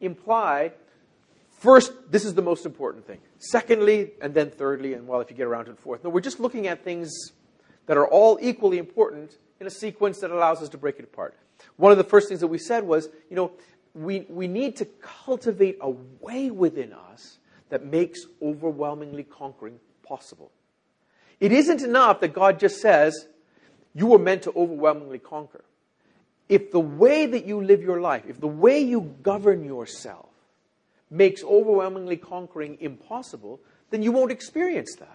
imply, first, this is the most important thing. Secondly, and then thirdly, and well, if you get around to the fourth. No, we're just looking at things that are all equally important in a sequence that allows us to break it apart. One of the first things that we said was, we need to cultivate a way within us that makes overwhelmingly conquering possible. It isn't enough that God just says, you were meant to overwhelmingly conquer. If the way that you live your life, if the way you govern yourself makes overwhelmingly conquering impossible, then you won't experience that.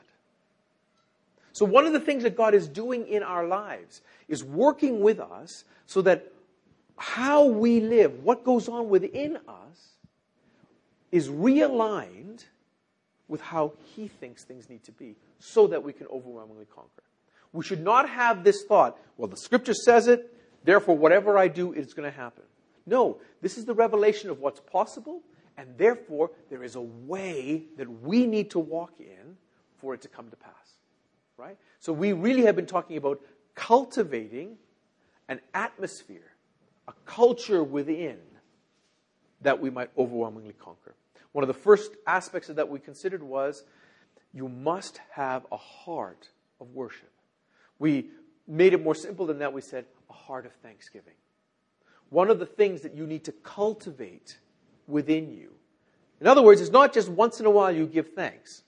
So one of the things that God is doing in our lives is working with us so that how we live, what goes on within us, is realigned with how He thinks things need to be so that we can overwhelmingly conquer. We should not have this thought, well, the Scripture says it, therefore whatever I do, it's going to happen. No, this is the revelation of what's possible, and therefore there is a way that we need to walk in for it to come to pass. Right? So we really have been talking about cultivating an atmosphere, a culture within that we might overwhelmingly conquer. One of the first aspects of that we considered was you must have a heart of worship. We made it more simple than that. We said a heart of thanksgiving. One of the things that you need to cultivate within you. In other words, it's not just once in a while you give thanks.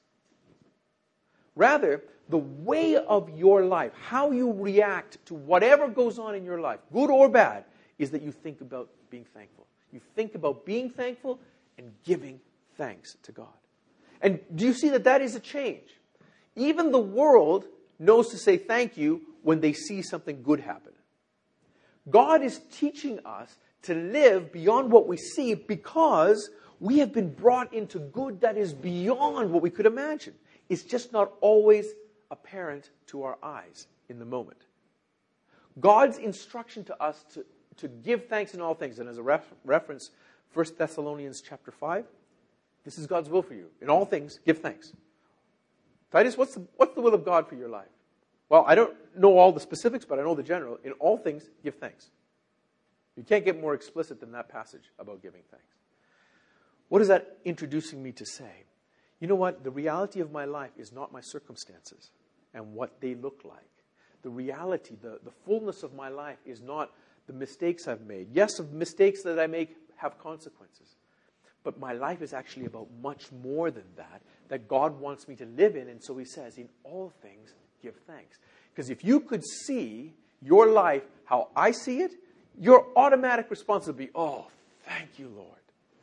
Rather, the way of your life, how you react to whatever goes on in your life, good or bad, is that you think about being thankful. You think about being thankful and giving thanks to God. And do you see that that is a change? Even the world knows to say thank you when they see something good happen. God is teaching us to live beyond what we see because we have been brought into good that is beyond what we could imagine. It's just not always apparent to our eyes in the moment. God's instruction to us to give thanks in all things, and as a reference, 1 Thessalonians chapter 5, this is God's will for you. In all things, give thanks. Titus, what's the will of God for your life? Well, I don't know all the specifics, but I know the general. In all things, give thanks. You can't get more explicit than that passage about giving thanks. What is that introducing me to say? You know what? The reality of my life is not my circumstances and what they look like. The reality, the fullness of my life is not the mistakes I've made. Yes, the mistakes that I make have consequences. But my life is actually about much more than that God wants me to live in. And so He says, in all things, give thanks. Because if you could see your life how I see it, your automatic response would be, oh, thank you, Lord.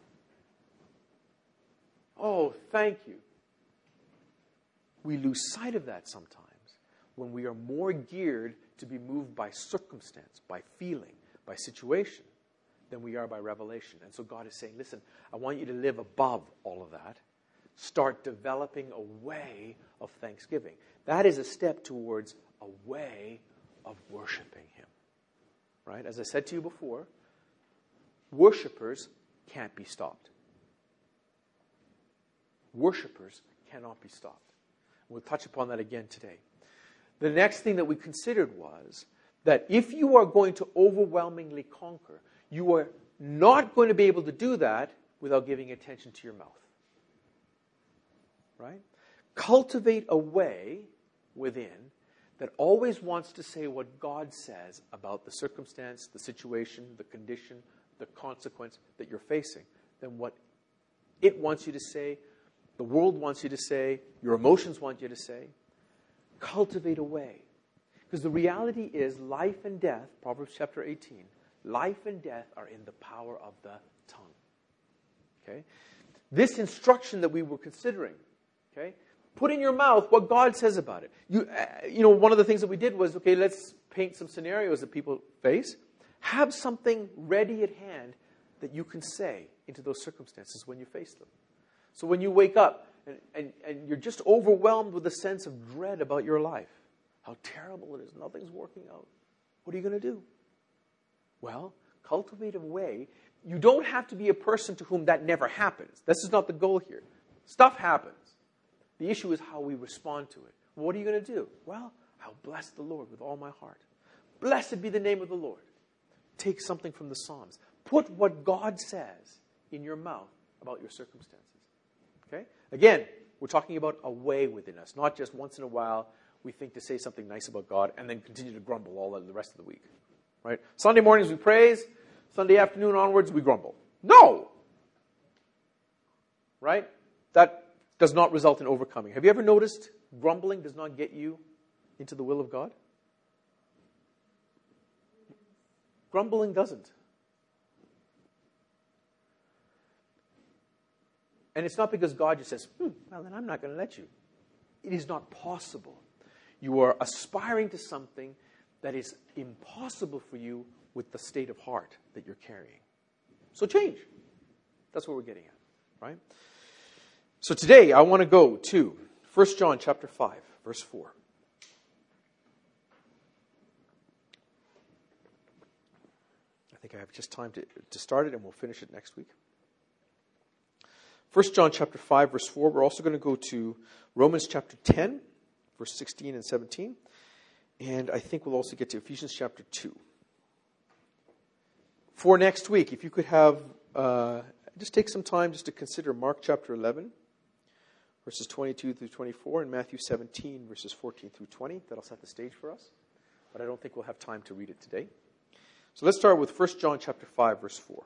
Oh, thank you. We lose sight of that sometimes when we are more geared to be moved by circumstance, by feeling, by situation, than we are by revelation. And so God is saying, listen, I want you to live above all of that. Start developing a way of thanksgiving. That is a step towards a way of worshiping Him. Right? As I said to you before, worshipers can't be stopped. Worshippers cannot be stopped. We'll touch upon that again today. The next thing that we considered was that if you are going to overwhelmingly conquer, you are not going to be able to do that without giving attention to your mouth. Right? Cultivate a way within that always wants to say what God says about the circumstance, the situation, the condition, the consequence that you're facing, than what it wants you to say, the world wants you to say, your emotions want you to say. Cultivate a way. Because the reality is life and death, Proverbs chapter 18, life and death are in the power of the tongue. Okay? This instruction that we were considering, okay, put in your mouth what God says about it. You know, one of the things that we did was, okay, let's paint some scenarios that people face. Have something ready at hand that you can say into those circumstances when you face them. So when you wake up and you're just overwhelmed with a sense of dread about your life, how terrible it is, nothing's working out, what are you going to do? Well, cultivate a way. You don't have to be a person to whom that never happens. This is not the goal here. Stuff happens. The issue is how we respond to it. What are you going to do? Well, I'll bless the Lord with all my heart. Blessed be the name of the Lord. Take something from the Psalms. Put what God says in your mouth about your circumstances. Okay? Again, we're talking about a way within us, not just once in a while we think to say something nice about God and then continue to grumble all the rest of the week. Right? Sunday mornings we praise, Sunday afternoon onwards we grumble. No! Right? That does not result in overcoming. Have you ever noticed grumbling does not get you into the will of God? Grumbling doesn't. And it's not because God just says, well, then I'm not going to let you. It is not possible. You are aspiring to something that is impossible for you with the state of heart that you're carrying. So change. That's what we're getting at, right? So today I want to go to 1 John chapter 5, verse 4. I think I have just time to start it, and we'll finish it next week. 1 John chapter 5, verse 4. We're also going to go to Romans chapter 10, verse 16 and 17. And I think we'll also get to Ephesians chapter 2. For next week, if you could have, just take some time just to consider Mark chapter 11, verses 22 through 24, and Matthew 17, verses 14 through 20. That'll set the stage for us. But I don't think we'll have time to read it today. So let's start with 1 John chapter 5, verse 4.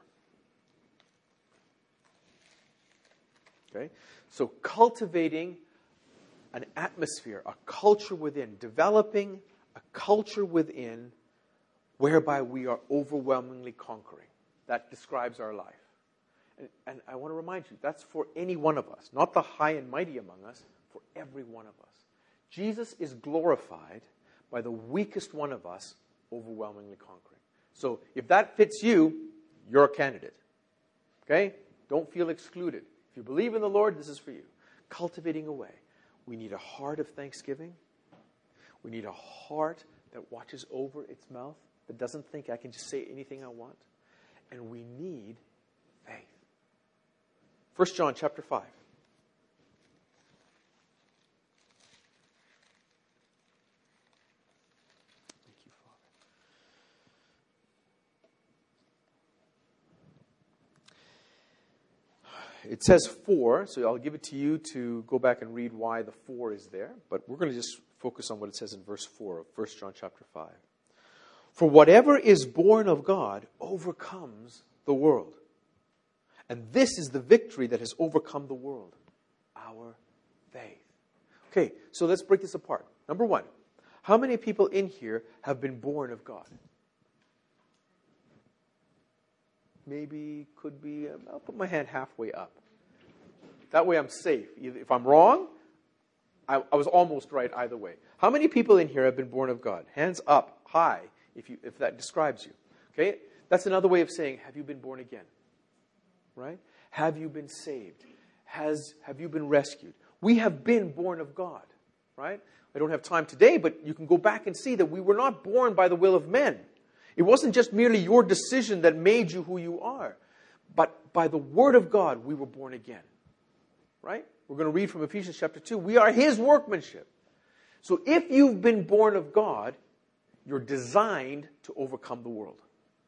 Okay? So cultivating an atmosphere, a culture within, developing a culture within whereby we are overwhelmingly conquering. That describes our life. And I want to remind you, that's for any one of us, not the high and mighty among us, for every one of us. Jesus is glorified by the weakest one of us overwhelmingly conquering. So if that fits you, you're a candidate. Okay? Don't feel excluded. If you believe in the Lord, this is for you. Cultivating a way. We need a heart of thanksgiving. We need a heart that watches over its mouth, that doesn't think I can just say anything I want. And we need faith. 1 John chapter 5. Thank you, Father. It says 4, so I'll give it to you to go back and read why the 4 is there. But we're going to just focus on what it says in verse 4 of 1 John chapter 5. For whatever is born of God overcomes the world. And this is the victory that has overcome the world, our faith. Okay, so let's break this apart. Number 1, how many people in here have been born of God? Maybe, could be, I'll put my hand halfway up. That way I'm safe. If I'm wrong, I was almost right either way. How many people in here have been born of God? Hands up, high, if that describes you. Okay, that's another way of saying, have you been born again? Right? Have you been saved? Have you been rescued? We have been born of God. Right? I don't have time today, but you can go back and see that we were not born by the will of men. It wasn't just merely your decision that made you who you are, but by the Word of God, we were born again. Right? We're going to read from Ephesians chapter 2. We are His workmanship. So if you've been born of God, you're designed to overcome the world.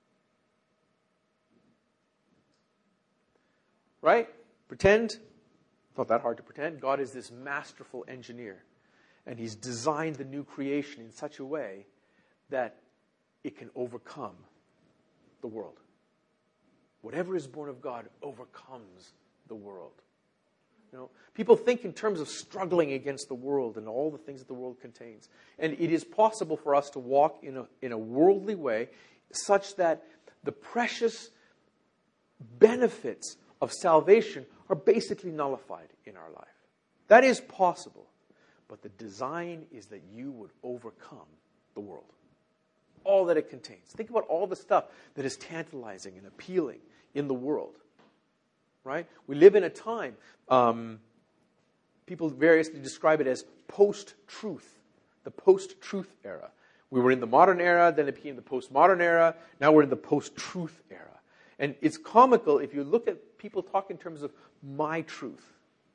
Right? Pretend. It's not that hard to pretend. God is this masterful engineer. And He's designed the new creation in such a way that it can overcome the world. Whatever is born of God overcomes the world. You know, people think in terms of struggling against the world and all the things that the world contains. And it is possible for us to walk in a worldly way such that the precious benefits of salvation are basically nullified in our life. That is possible. But the design is that you would overcome the world. All that it contains. Think about all the stuff that is tantalizing and appealing in the world. Right? We live in a time, people variously describe it as post-truth. The post-truth era. We were in the modern era, then it became the postmodern era, now we're in the post-truth era. And it's comical if you look at people talk in terms of my truth.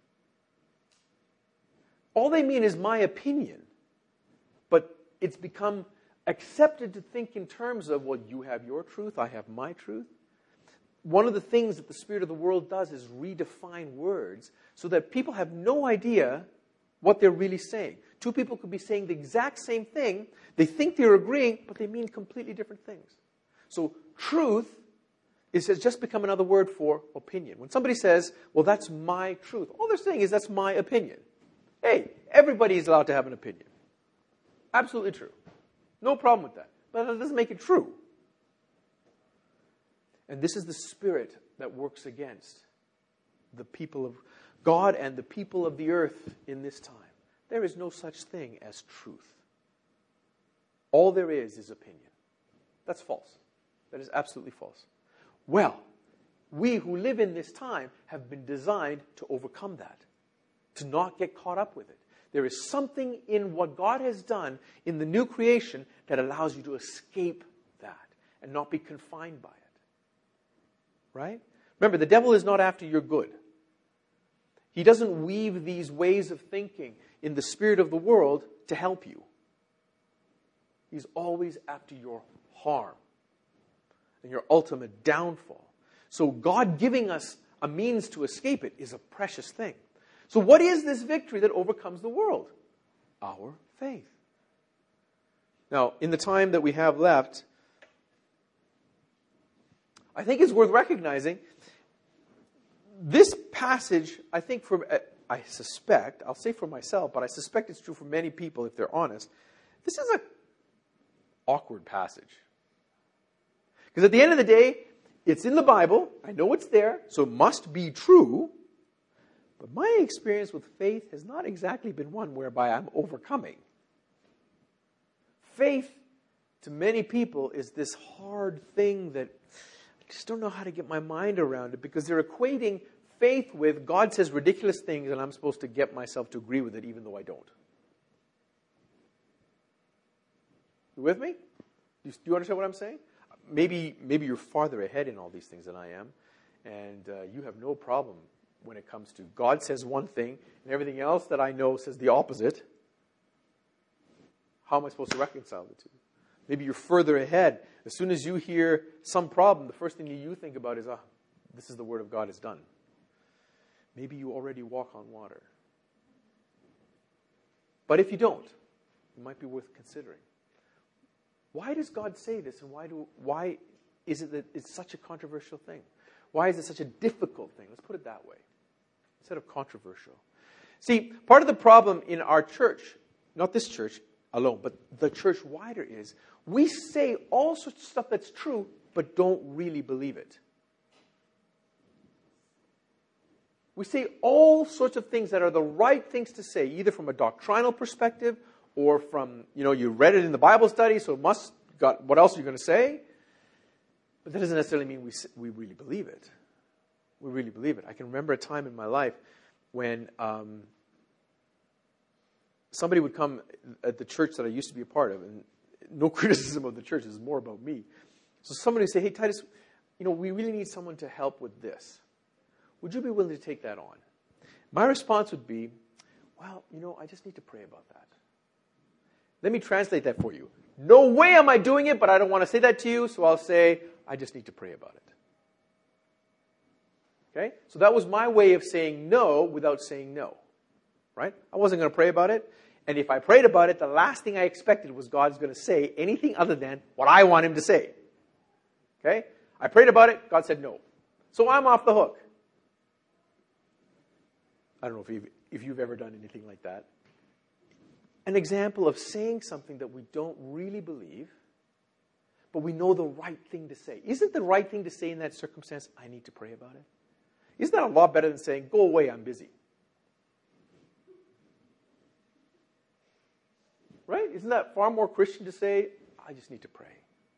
All they mean is my opinion. But it's become accepted to think in terms of, well, you have your truth, I have my truth. one of the things that the spirit of the world does is redefine words so that people have no idea what they're really saying. Two people could be saying the exact same thing. They think they're agreeing, but they mean completely different things. So truth has just become another word for opinion. When somebody says, well, that's my truth, all they're saying is that's my opinion. Hey, everybody is allowed to have an opinion. Absolutely true. No problem with that. But that doesn't make it true. And this is the spirit that works against the people of God and the people of the earth in this time. There is no such thing as truth. All there is opinion. That's false. That is absolutely false. Well, we who live in this time have been designed to overcome that, to not get caught up with it. There is something in what God has done in the new creation that allows you to escape that and not be confined by it. Right? Remember, the devil is not after your good. He doesn't weave these ways of thinking in the spirit of the world to help you. He's always after your harm and your ultimate downfall. So God giving us a means to escape it is a precious thing. So what is this victory that overcomes the world? Our faith. Now, in the time that we have left, I think it's worth recognizing this passage, I think I suspect, I'll say for myself, but I suspect it's true for many people if they're honest, this is an awkward passage. Because at the end of the day, it's in the Bible, I know it's there, so it must be true, but my experience with faith has not exactly been one whereby I'm overcoming. Faith, to many people, is this hard thing that I just don't know how to get my mind around it, because they're equating faith with God says ridiculous things and I'm supposed to get myself to agree with it even though I don't. You with me? Do you understand what I'm saying? Maybe you're farther ahead in all these things than I am, and you have no problem when it comes to God says one thing and everything else that I know says the opposite. How am I supposed to reconcile the two? Maybe you're further ahead. As soon as you hear some problem, the first thing you think about is, this is the Word of God is done. Maybe you already walk on water. But if you don't, it might be worth considering. Why does God say this, and why is it that it's such a controversial thing? Why is it such a difficult thing? Let's put it that way, instead of controversial. See, part of the problem in our church, not this church alone, but the church wider, is we say all sorts of stuff that's true, but don't really believe it. We say all sorts of things that are the right things to say, either from a doctrinal perspective or from, you read it in the Bible study, so what else are you going to say? But that doesn't necessarily mean we really believe it. We really believe it. I can remember a time in my life when somebody would come at the church that I used to be a part of, and no criticism of the church, this is more about me. So somebody would say, hey, Titus, we really need someone to help with this. Would you be willing to take that on? My response would be, well, I just need to pray about that. Let me translate that for you. No way am I doing it, but I don't want to say that to you, so I'll say, I just need to pray about it. Okay? So that was my way of saying no without saying no. Right? I wasn't going to pray about it. And if I prayed about it, the last thing I expected was God's going to say anything other than what I want him to say. Okay? I prayed about it. God said no. So I'm off the hook. I don't know if you've ever done anything like that. An example of saying something that we don't really believe, but we know the right thing to say. Isn't the right thing to say in that circumstance, I need to pray about it? Isn't that a lot better than saying, go away, I'm busy? Right? Isn't that far more Christian to say, I just need to pray?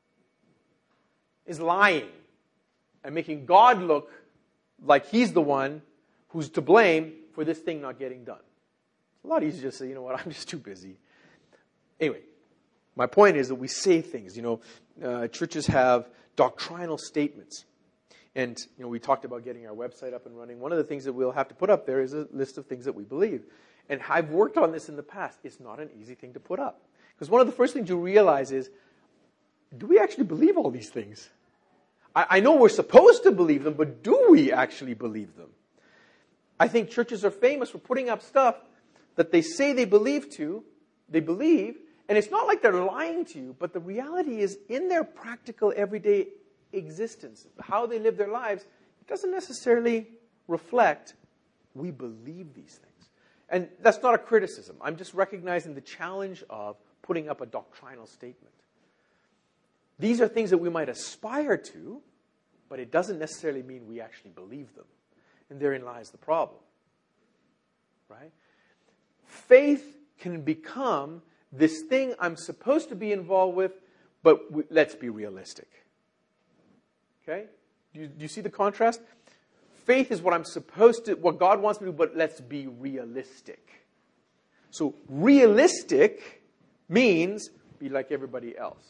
Is lying and making God look like he's the one who's to blame for this thing not getting done. It's a lot easier to just say, you know what, I'm just too busy. Anyway, my point is that we say things. Churches have doctrinal statements. And, we talked about getting our website up and running. One of the things that we'll have to put up there is a list of things that we believe. And I've worked on this in the past. It's not an easy thing to put up. Because one of the first things you realize is, do we actually believe all these things? I know we're supposed to believe them, but do we actually believe them? I think churches are famous for putting up stuff that they say they believe, and it's not like they're lying to you, but the reality is in their practical everyday existence, how they live their lives, it doesn't necessarily reflect we believe these things. And that's not a criticism. I'm just recognizing the challenge of putting up a doctrinal statement. These are things that we might aspire to, but it doesn't necessarily mean we actually believe them. And therein lies the problem. Right? Faith can become this thing I'm supposed to be involved with, but let's be realistic. Okay? Do you see the contrast? Faith is what I'm supposed to, what God wants me to do, but let's be realistic. So realistic means be like everybody else.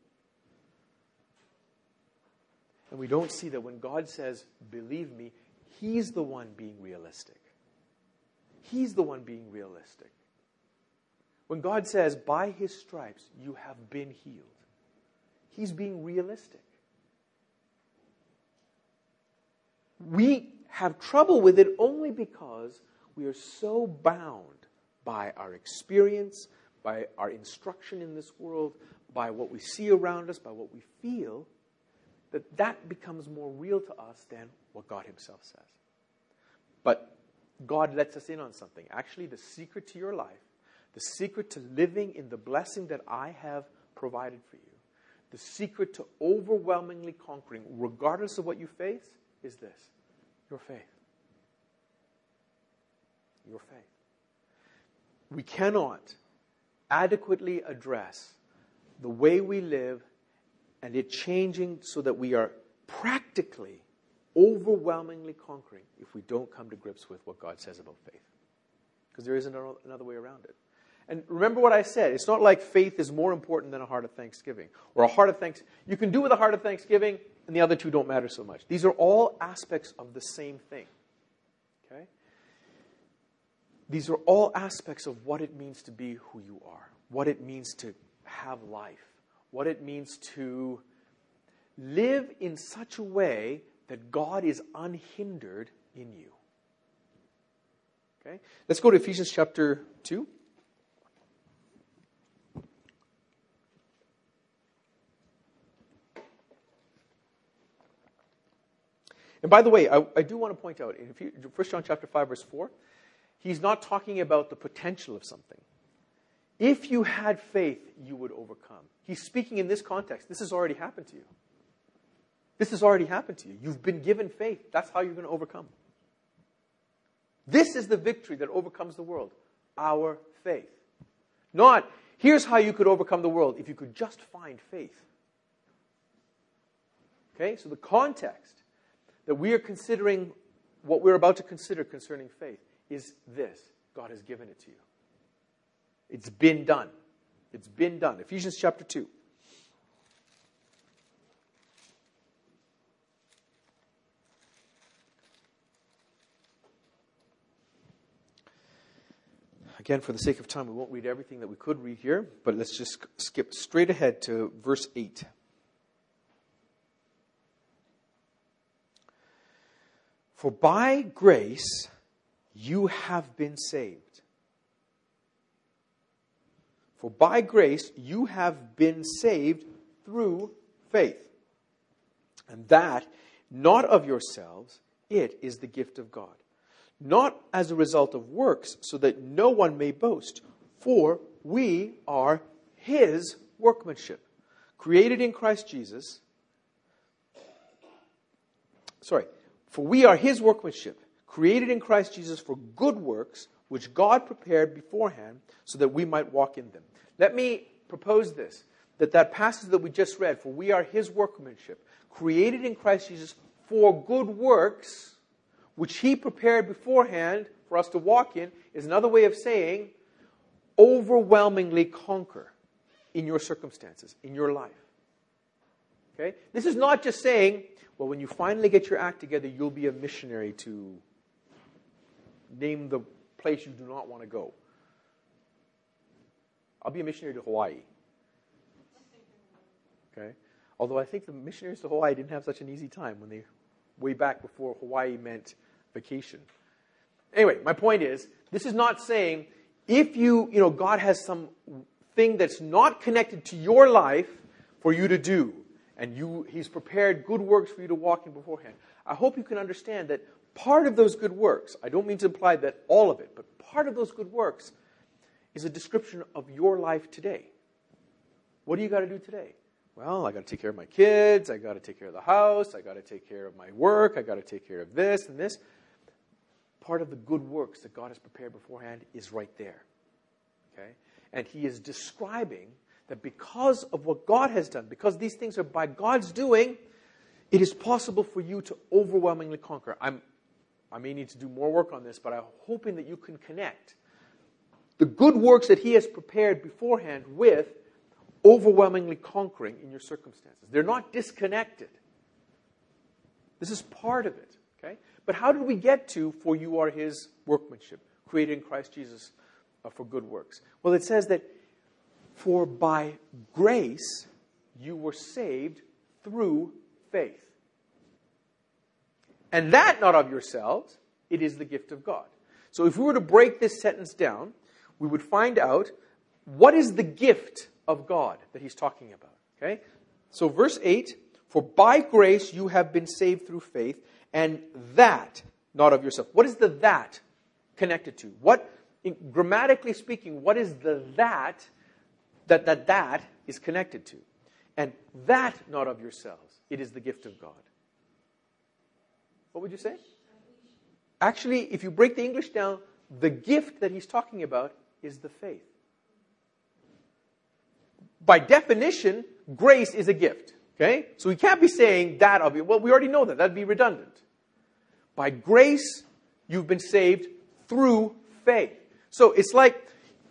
And we don't see that when God says, believe me, He's the one being realistic. He's the one being realistic. When God says, by His stripes, you have been healed, He's being realistic. We have trouble with it only because we are so bound by our experience, by our instruction in this world, by what we see around us, by what we feel, that becomes more real to us than what God Himself says. But God lets us in on something. Actually, the secret to your life, the secret to living in the blessing that I have provided for you, the secret to overwhelmingly conquering, regardless of what you face, is this: your faith. Your faith. We cannot adequately address the way we live and it changing so that we are practically, overwhelmingly conquering if we don't come to grips with what God says about faith. Because there isn't another way around it. And remember what I said. It's not like faith is more important than a heart of thanksgiving. Or a heart of thanks. You can do with a heart of thanksgiving, and the other two don't matter so much. These are all aspects of the same thing. Okay? These are all aspects of what it means to be who you are. What it means to have life. What it means to live in such a way that God is unhindered in you. Okay? Let's go to Ephesians chapter 2. And by the way, I do want to point out, in 1 John chapter 5, verse 4, he's not talking about the potential of something. If you had faith, you would overcome. He's speaking in this context. This has already happened to you. This has already happened to you. You've been given faith. That's how you're going to overcome. This is the victory that overcomes the world. Our faith. Not, here's how you could overcome the world if you could just find faith. Okay, so the context that we are considering, what we're about to consider concerning faith, is this. God has given it to you. It's been done. It's been done. Ephesians chapter 2. Again, for the sake of time, we won't read everything that we could read here, but let's just skip straight ahead to verse 8. For by grace you have been saved. For by grace you have been saved through faith. And that, not of yourselves, it is the gift of God. Not as a result of works, so that no one may boast. For we are His workmanship, created in Christ Jesus. For we are His workmanship, created in Christ Jesus for good works, which God prepared beforehand so that we might walk in them. Let me propose this, that passage that we just read, for we are His workmanship, created in Christ Jesus for good works, which He prepared beforehand for us to walk in, is another way of saying overwhelmingly conquer in your circumstances, in your life. Okay? This is not just saying, well, when you finally get your act together, you'll be a missionary to name the place you do not want to go. I'll be a missionary to Hawaii. Okay? Although I think the missionaries to Hawaii didn't have such an easy time when they, way back before Hawaii meant vacation. Anyway, my point is, this is not saying if God has some thing that's not connected to your life for you to do, and He's prepared good works for you to walk in beforehand. I hope you can understand that part of those good works, I don't mean to imply that all of it, but part of those good works is a description of your life today. What do you got to do today? Well, I got to take care of my kids, I got to take care of the house, I got to take care of my work, I got to take care of this and this. Part of the good works that God has prepared beforehand is right there. Okay? And He is describing that because of what God has done, because these things are by God's doing, it is possible for you to overwhelmingly conquer. I may need to do more work on this, but I'm hoping that you can connect the good works that He has prepared beforehand with overwhelmingly conquering in your circumstances. They're not disconnected. This is part of it. Okay? But how did we get to, for you are His workmanship, created in Christ Jesus for good works? Well, it says that, for by grace you were saved through faith. And that not of yourselves, it is the gift of God. So if we were to break this sentence down, we would find out what is the gift of God that he's talking about. Okay? So verse 8, for by grace you have been saved through faith, and that not of yourself. What is the that connected to? Grammatically speaking, what is the that is connected to? And that not of yourselves. It is the gift of God. What would you say? Actually, if you break the English down, the gift that he's talking about is the faith. By definition, grace is a gift. Okay? So we can't be saying that of you. Well, we already know that. That'd be redundant. By grace, you've been saved through faith. So it's like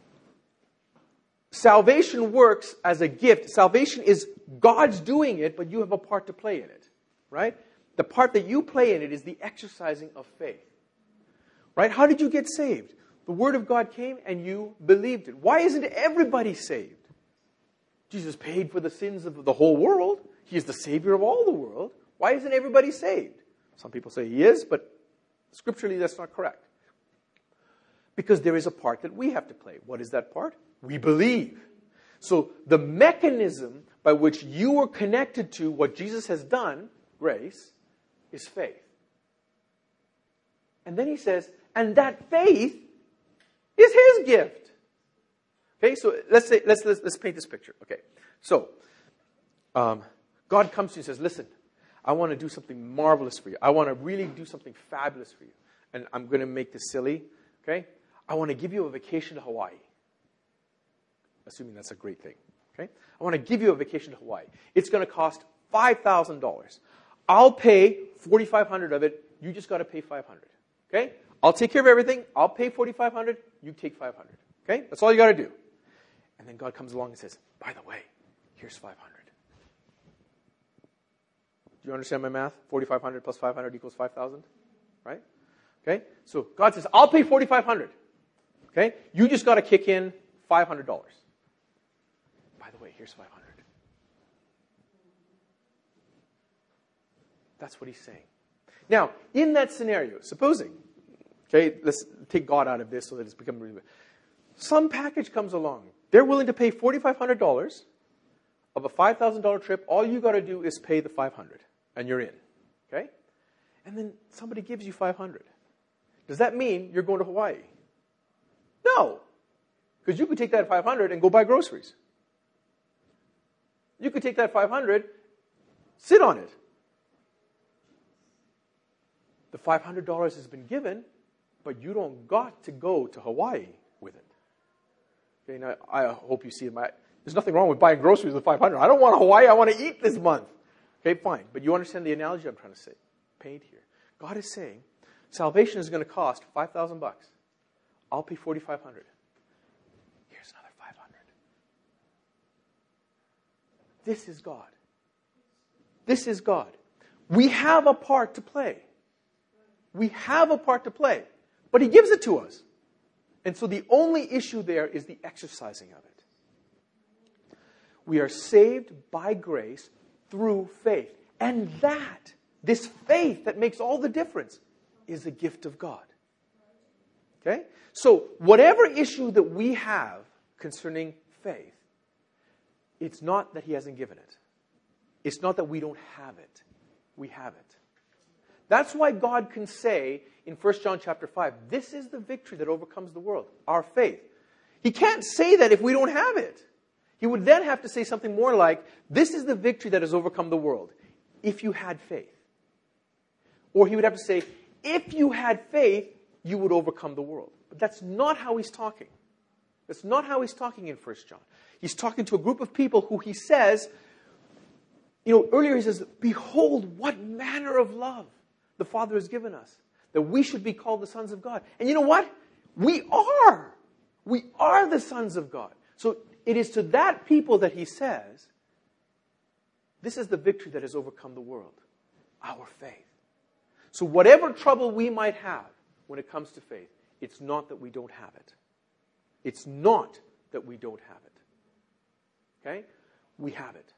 salvation works as a gift. Salvation is God's doing it, but you have a part to play in it. Right? The part that you play in it is the exercising of faith. Right? How did you get saved? The Word of God came and you believed it. Why isn't everybody saved? Jesus paid for the sins of the whole world. He is the Savior of all the world. Why isn't everybody saved? Some people say He is, but scripturally that's not correct. Because there is a part that we have to play. What is that part? We believe. So the mechanism by which you are connected to what Jesus has done, grace, is faith. And then he says, and that faith is His gift. Okay, so let's paint this picture. Okay, so God comes to you and says, listen, I want to do something marvelous for you. I want to really do something fabulous for you. And I'm going to make this silly. Okay, I want to give you a vacation to Hawaii. Assuming that's a great thing. Okay, I want to give you a vacation to Hawaii. It's going to cost $5,000. I'll pay $4,500 of it. You just got to pay $500. Okay, I'll take care of everything. I'll pay $4,500. You take $500. Okay, that's all you got to do. And then God comes along and says, by the way, here's $500. Do you understand my math? 4,500 plus 500 equals 5,000, right? Okay, so God says, I'll pay 4,500. Okay, you just got to kick in $500. By the way, here's 500. That's what he's saying. Now, in that scenario, supposing, okay, let's take God out of this so that it's become really. Some package comes along. They're willing to pay $4,500 of a $5,000 trip. All you got to do is pay the $500, and you're in. Okay? And then somebody gives you $500. Does that mean you're going to Hawaii? No. Because you could take that $500 and go buy groceries. You could take that $500, sit on it. The $500 has been given, but you don't got to go to Hawaii with it. Okay, now I hope you see there's nothing wrong with buying groceries with $500. I don't want Hawaii. I want to eat this month. Okay, fine. But you understand the analogy I'm trying to say. Paint here. God is saying, salvation is going to cost $5,000. I'll pay $4,500. Here's another $500. This is God. This is God. We have a part to play. We have a part to play. But He gives it to us. And so the only issue there is the exercising of it. We are saved by grace through faith. And this faith that makes all the difference, is a gift of God. Okay? So, whatever issue that we have concerning faith, it's not that He hasn't given it. It's not that we don't have it. We have it. That's why God can say in 1 John chapter 5, this is the victory that overcomes the world, our faith. He can't say that if we don't have it. He would then have to say something more like, this is the victory that has overcome the world, if you had faith. Or he would have to say, if you had faith, you would overcome the world. But that's not how he's talking. That's not how he's talking in 1 John. He's talking to a group of people who he says, earlier he says, behold, what manner of love the Father has given us, that we should be called the sons of God. And you know what? We are. We are the sons of God. So it is to that people that he says, this is the victory that has overcome the world, our faith. So whatever trouble we might have when it comes to faith, it's not that we don't have it. It's not that we don't have it. Okay? We have it.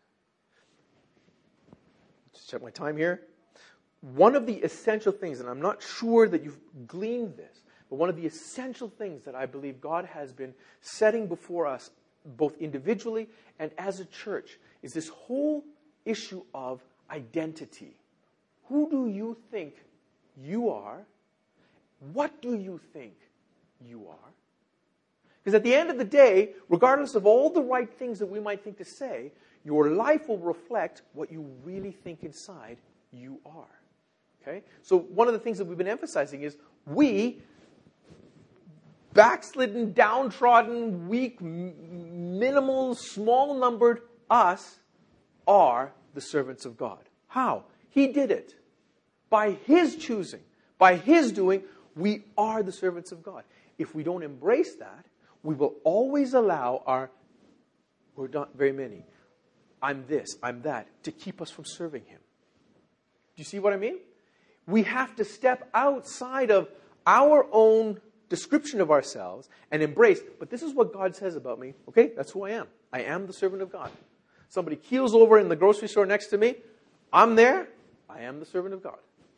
Just check my time here. One of the essential things, and I'm not sure that you've gleaned this, but one of the essential things that I believe God has been setting before us, both individually and as a church, is this whole issue of identity. Who do you think you are? What do you think you are? Because at the end of the day, regardless of all the right things that we might think to say, your life will reflect what you really think inside you are. Okay? So one of the things that we've been emphasizing is we, backslidden, downtrodden, weak, minimal, small-numbered us, are the servants of God. How? He did it. By His choosing, by His doing, we are the servants of God. If we don't embrace that, we will always allow we're not very many, I'm this, I'm that, to keep us from serving Him. Do you see what I mean? We have to step outside of our own description of ourselves and embrace, but this is what God says about me. Okay, that's who I am. I am the servant of God. Somebody keels over in the grocery store next to me. I'm there. I am the servant of God.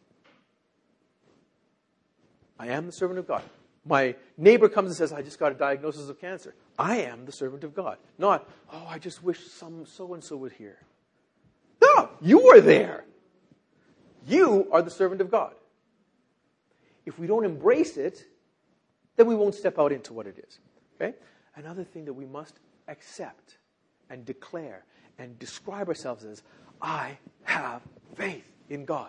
I am the servant of God. My neighbor comes and says, I just got a diagnosis of cancer. I am the servant of God. Not, I just wish some so-and-so would hear. No, you were there. You are the servant of God. If we don't embrace it, then we won't step out into what it is. Okay? Another thing that we must accept and declare and describe ourselves as, I have faith in God.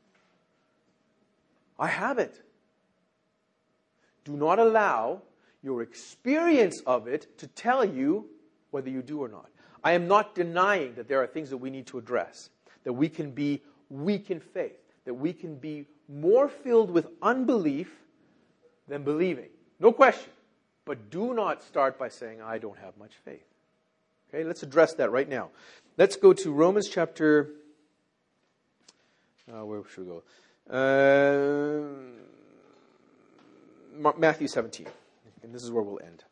I have it. Do not allow your experience of it to tell you whether you do or not. I am not denying that there are things that we need to address, that we can be weak in faith, that we can be more filled with unbelief than believing. No question. But do not start by saying, I don't have much faith. Okay, let's address that right now. Let's go to Romans chapter... where should we go? Matthew 17. And this is where we'll end.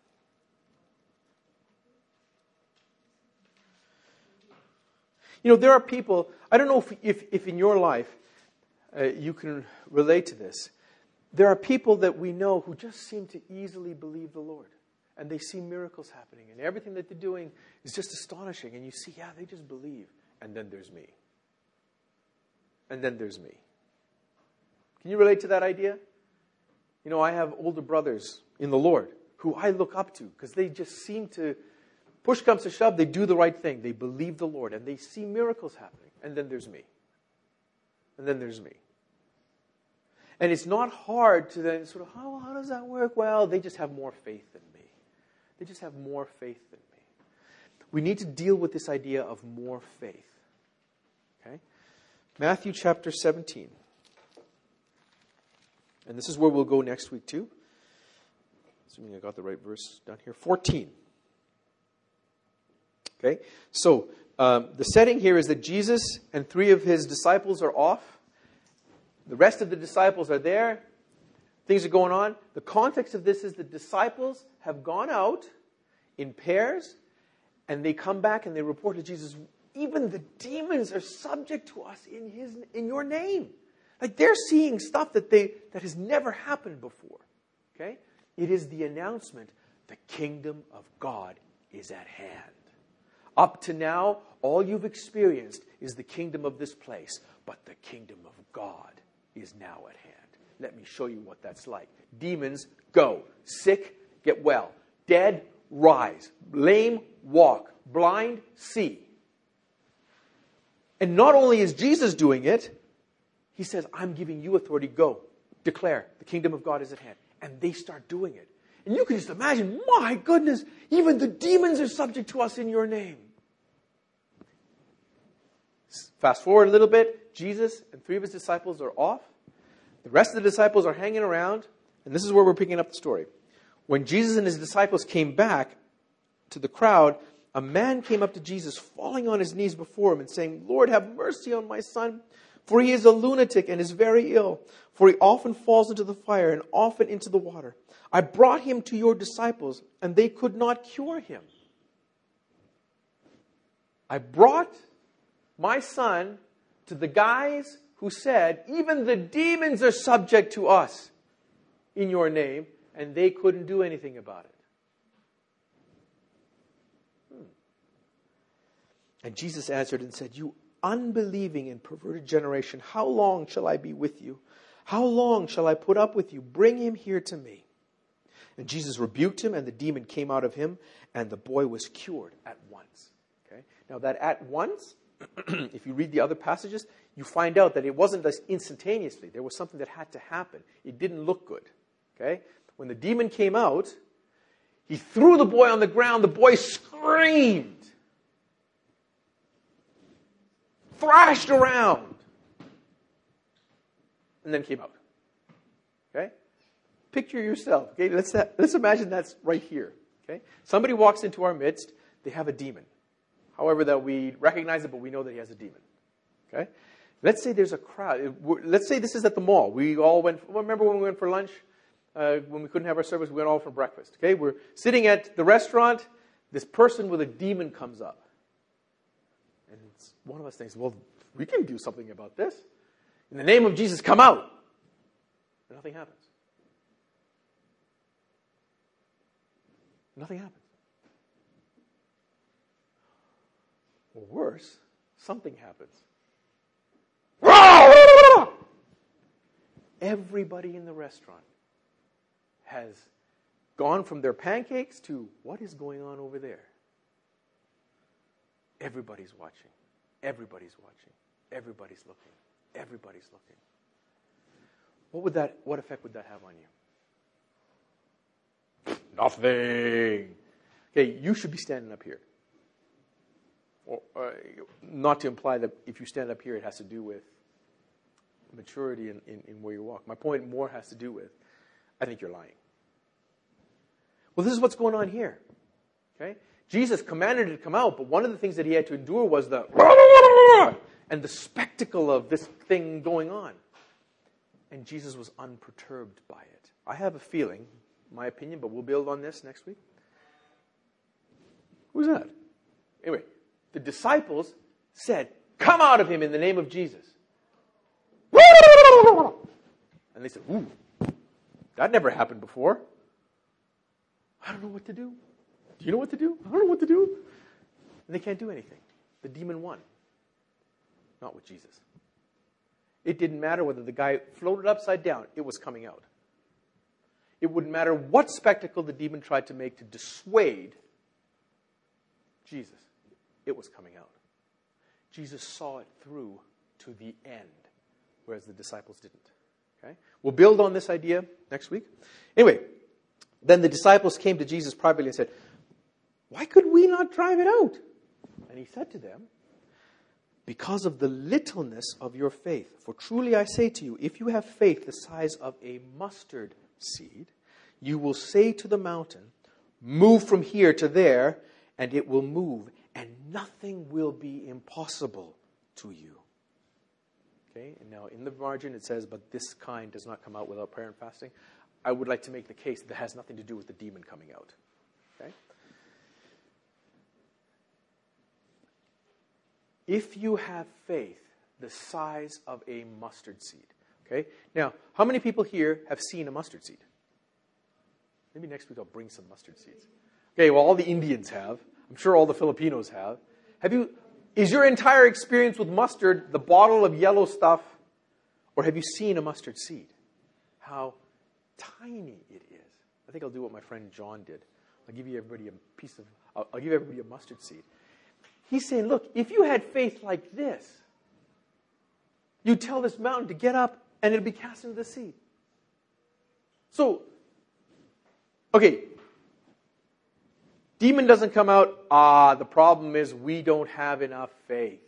There are people, I don't know if in your life you can relate to this. There are people that we know who just seem to easily believe the Lord. And they see miracles happening. And everything that they're doing is just astonishing. And you see, they just believe. And then there's me. And then there's me. Can you relate to that idea? I have older brothers in the Lord who I look up to because they just seem to, push comes to shove, they do the right thing. They believe the Lord and they see miracles happening. And then there's me. And then there's me. And it's not hard to then sort of, how does that work? Well, they just have more faith than me. They just have more faith than me. We need to deal with this idea of more faith. Okay? Matthew chapter 17. And this is where we'll go next week too. Assuming I got the right verse down here. 14. Okay? So, the setting here is that Jesus and 3 of His disciples are off. The rest of the disciples are there. Things are going on. The context of this is the disciples have gone out in pairs, and they come back and they report to Jesus, even the demons are subject to us in your name. Like they're seeing stuff that has never happened before. Okay? It is the announcement, the kingdom of God is at hand. Up to now, all you've experienced is the kingdom of this place, but the kingdom of God is now at hand. Let me show you what that's like. Demons, go. Sick, get well. Dead, rise. Lame, walk. Blind, see. And not only is Jesus doing it, he says, I'm giving you authority. Go. Declare, the kingdom of God is at hand. And they start doing it. And you can just imagine, my goodness, even the demons are subject to us in your name. Fast forward a little bit. Jesus and 3 of his disciples are off. The rest of the disciples are hanging around. And this is where we're picking up the story. When Jesus and his disciples came back to the crowd, a man came up to Jesus, falling on his knees before him and saying, Lord, have mercy on my son, for he is a lunatic and is very ill. For he often falls into the fire and often into the water. I brought him to your disciples, and they could not cure him. I brought my son to the guys who said, even the demons are subject to us in your name, and they couldn't do anything about it. And Jesus answered and said, you unbelieving and perverted generation, how long shall I be with you? How long shall I put up with you? Bring him here to me. And Jesus rebuked him, and the demon came out of him, and the boy was cured at once. Okay? Now that at once, if you read the other passages, you find out that it wasn't just instantaneously. There was something that had to happen. It didn't look good. Okay? When the demon came out, he threw the boy on the ground. The boy screamed, thrashed around, and then came out. Okay? Picture yourself. Okay? Let's imagine that's right here. Okay? Somebody walks into our midst. They have a demon. However that we recognize it, but we know that he has a demon. Okay? Let's say there's a crowd. Let's say this is at the mall. We all went. Remember when we went for lunch? When we couldn't have our service, we went all for breakfast. Okay? We're sitting at the restaurant. This person with a demon comes up. And one of us thinks, well, we can do something about this. In the name of Jesus, come out. And nothing happens. Nothing happens. Or worse, something happens. Everybody in the restaurant has gone from their pancakes to what is going on over there. Everybody's watching. Everybody's watching. Everybody's looking. Everybody's looking. What effect would that have on you? Nothing. Okay, you should be standing up here. Not to imply that if you stand up here, it has to do with maturity in where you walk. My point more has to do with, I think you're lying. Well, this is what's going on here. Okay? Jesus commanded it to come out, but one of the things that he had to endure was the and the spectacle of this thing going on. And Jesus was unperturbed by it. I have a feeling, my opinion, but we'll build on this next week. Who's that? Anyway, the disciples said, come out of him in the name of Jesus. And they said, ooh, that never happened before. I don't know what to do. Do you know what to do? I don't know what to do. And they can't do anything. The demon won. Not with Jesus. It didn't matter whether the guy floated upside down. It was coming out. It wouldn't matter what spectacle the demon tried to make to dissuade Jesus. It was coming out. Jesus saw it through to the end, whereas the disciples didn't. Okay? We'll build on this idea next week. Anyway, then the disciples came to Jesus privately and said, why could we not drive it out? And he said to them, because of the littleness of your faith. For truly I say to you, if you have faith the size of a mustard seed, you will say to the mountain, move from here to there, and it will move, and nothing will be impossible to you. Okay, and now in the margin it says, but this kind does not come out without prayer and fasting. I would like to make the case that has nothing to do with the demon coming out. Okay? if you have faith the size of a mustard seed. Okay? Now, how many people here have seen a mustard seed? Maybe next week I'll bring some mustard seeds. Okay, well, all the Indians have. I'm sure all the Filipinos have. Is your entire experience with mustard the bottle of yellow stuff, or have you seen a mustard seed? How tiny it is. I think I'll do what my friend John did. I'll give everybody a mustard seed. He's saying, look, if you had faith like this, you'd tell this mountain to get up and it'll be cast into the sea. So, okay, demon doesn't come out, the problem is we don't have enough faith.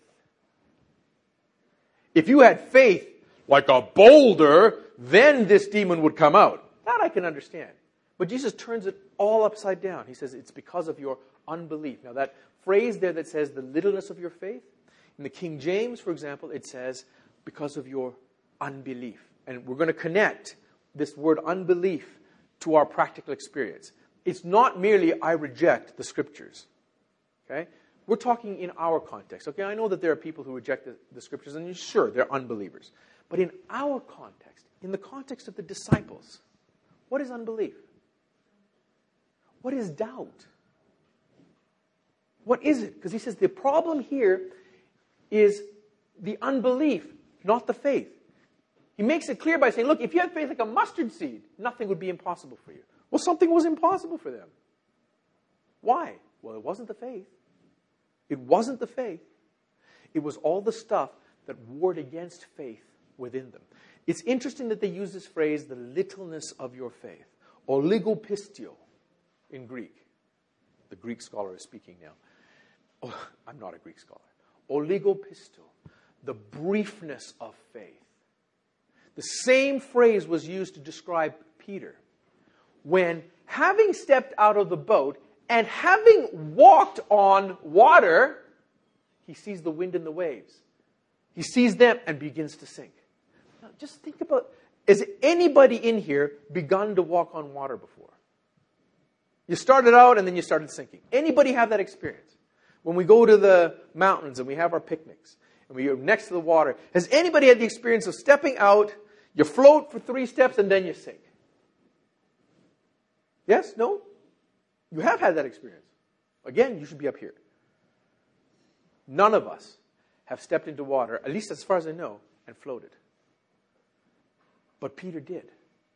If you had faith like a boulder, then this demon would come out. That I can understand. But Jesus turns it all upside down. He says it's because of your unbelief. Now that phrase there that says the littleness of your faith, in the King James, for example, it says because of your unbelief. And we're going to connect this word unbelief to our practical experience. It's not merely I reject the Scriptures. Okay? We're talking in our context. Okay, I know that there are people who reject the Scriptures, and sure, they're unbelievers. But in our context, in the context of the disciples, what is unbelief? What is doubt? What is it? Because he says the problem here is the unbelief, not the faith. He makes it clear by saying, look, if you had faith like a mustard seed, nothing would be impossible for you. Well, something was impossible for them. Why? Well, it wasn't the faith. It wasn't the faith. It was all the stuff that warred against faith within them. It's interesting that they use this phrase, the littleness of your faith. Oligopistio in Greek. The Greek scholar is speaking now. Oh, I'm not a Greek scholar. Oligopisto, the briefness of faith. The same phrase was used to describe Peter. When, having stepped out of the boat and having walked on water, he sees the wind and the waves. He sees them and begins to sink. Now, just think about, has anybody in here begun to walk on water before? You started out and then you started sinking. Anybody have that experience? When we go to the mountains and we have our picnics and we are next to the water, has anybody had the experience of stepping out, you float for 3 steps and then you sink? Yes? No? You have had that experience. Again, you should be up here. None of us have stepped into water, at least as far as I know, and floated. But Peter did.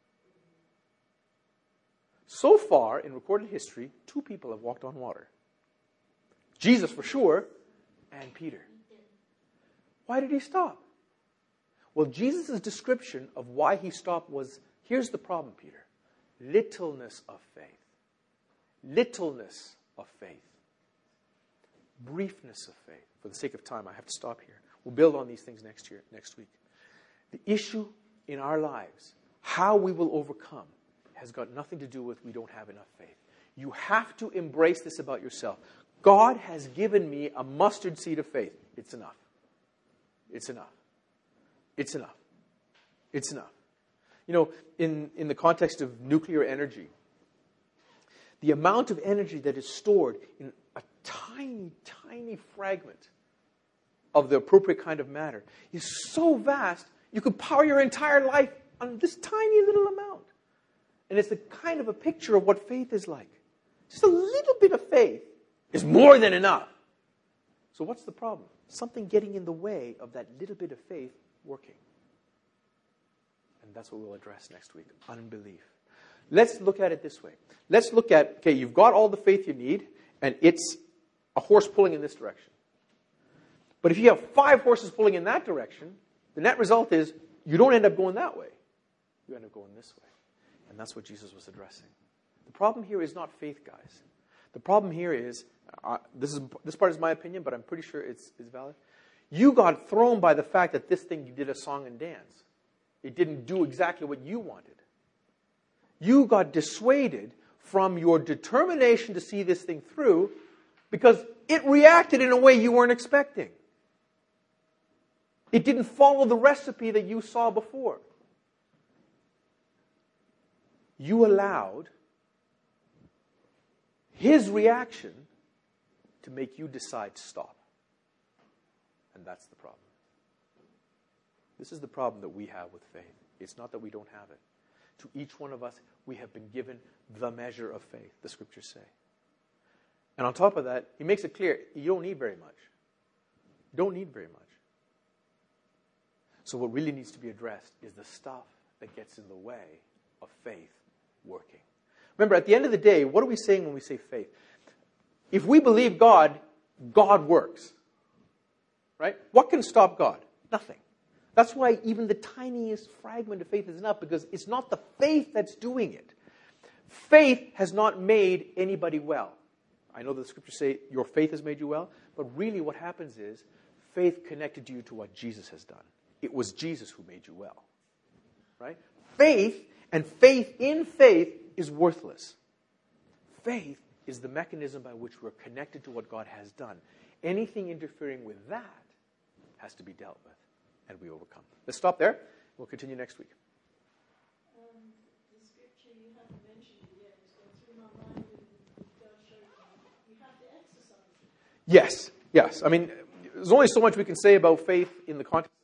So far, in recorded history, 2 people have walked on water. Jesus for sure, and Peter. Why did he stop? Well, Jesus' description of why he stopped was, here's the problem, Peter. Littleness of faith. Littleness of faith. Briefness of faith. For the sake of time, I have to stop here. We'll build on these things next week. The issue in our lives, how we will overcome, has got nothing to do with we don't have enough faith. You have to embrace this about yourself. God has given me a mustard seed of faith. It's enough. It's enough. It's enough. It's enough. You know, in the context of nuclear energy, the amount of energy that is stored in a tiny, tiny fragment of the appropriate kind of matter is so vast, you could power your entire life on this tiny little amount. And it's the kind of a picture of what faith is like. Just a little bit of faith is more than enough. So what's the problem? Something getting in the way of that little bit of faith working. And that's what we'll address next week. Unbelief. Let's look at it this way. Let's look at, okay, you've got all the faith you need, and it's a horse pulling in this direction. But if you have 5 horses pulling in that direction, the net result is you don't end up going that way. You end up going this way. And that's what Jesus was addressing. The problem here is not faith, guys. The problem here is, this part is my opinion, but I'm pretty sure it's valid. You got thrown by the fact that this thing did a song and dance. It didn't do exactly what you wanted. You got dissuaded from your determination to see this thing through because it reacted in a way you weren't expecting. It didn't follow the recipe that you saw before. You allowed his reaction to make you decide to stop. And that's the problem. This is the problem that we have with faith. It's not that we don't have it. To each one of us, we have been given the measure of faith, the scriptures say. And on top of that, he makes it clear, you don't need very much. You don't need very much. So what really needs to be addressed is the stuff that gets in the way of faith working. Remember, at the end of the day, what are we saying when we say faith? If we believe God, God works. Right? What can stop God? Nothing. That's why even the tiniest fragment of faith is enough, because it's not the faith that's doing it. Faith has not made anybody well. I know the scriptures say your faith has made you well, but really what happens is faith connected you to what Jesus has done. It was Jesus who made you well. Right? Faith and faith in faith is worthless. Faith is the mechanism by which we're connected to what God has done. Anything interfering with that has to be dealt with, and we overcome. Let's stop there. We'll continue next week. The scripture you haven't mentioned yet is going through my mind, and God showed me you have to exercise it. Yes. I mean, there's only so much we can say about faith in the context